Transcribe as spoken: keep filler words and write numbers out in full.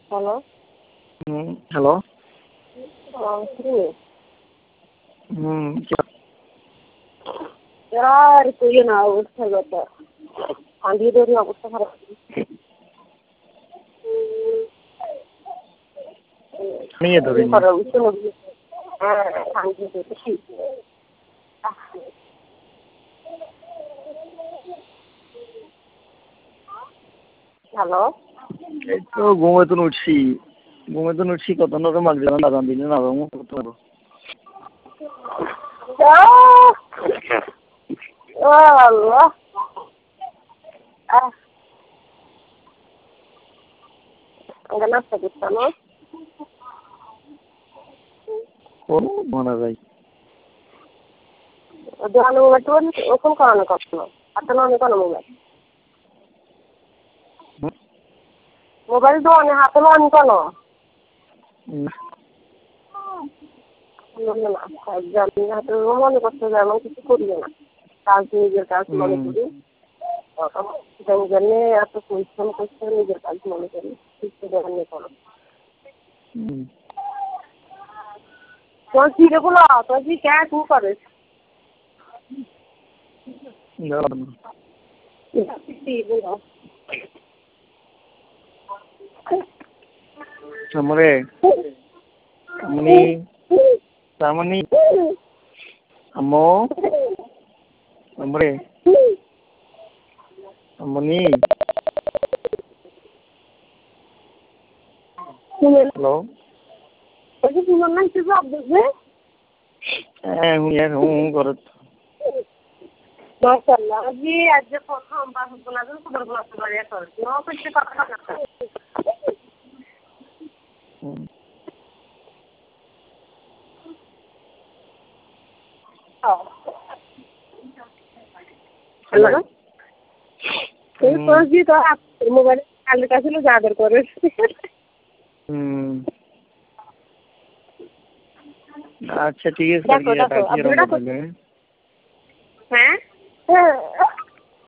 Hello. হুম, hello. ও কি? হুম, আর কইও না, অবস্থা যত আন্টিদেরই অবস্থা খারাপ। নিয়ে কি ধরিনি। করা উচিত হবে? হ্যাঁ, আন্টি দেখি। হ্যালো। এই তো ঘুমে তো উঠছি ঘুমে তো উঠছি কত নরম মাগবে না লাগান দিলে না রঙ করতে পারো। ও আল্লাহ। আহ ওটা নাস্তা করতাম। করো মানা যায়। দোকানে মোবাইল ওপেন করানো কখনো হাতে নয় কোনো মোবাইল মোবাইল দোকানে হাতে নয় কোনো হাতে মনে করতে যায় এমন কিছু করি না, কাজ নিজের কাজ মনে করি, জন্য এত পরিশ্রম করতে নিজের কাজ মনে করি, নিয়ে করো তোর ফিরে বলো তোর কি কে তু করিস हमरे अम्मी सामनी अम्मो हमरे अम्मनी hello Kasi pumunang si Rob, di eh हूँ यार हूँ हूँ करत माशाल्लाह जी आज प्रथम बार बोला तो खबर बोला तो बढ़िया कर नो कुछ पता ना हेलो ये फर्स्ट जी तो आप मोबाइल काल का से लो जाकर करे हम्म अच्छा ठीक है सर ये टाइप की रंग बोले हैं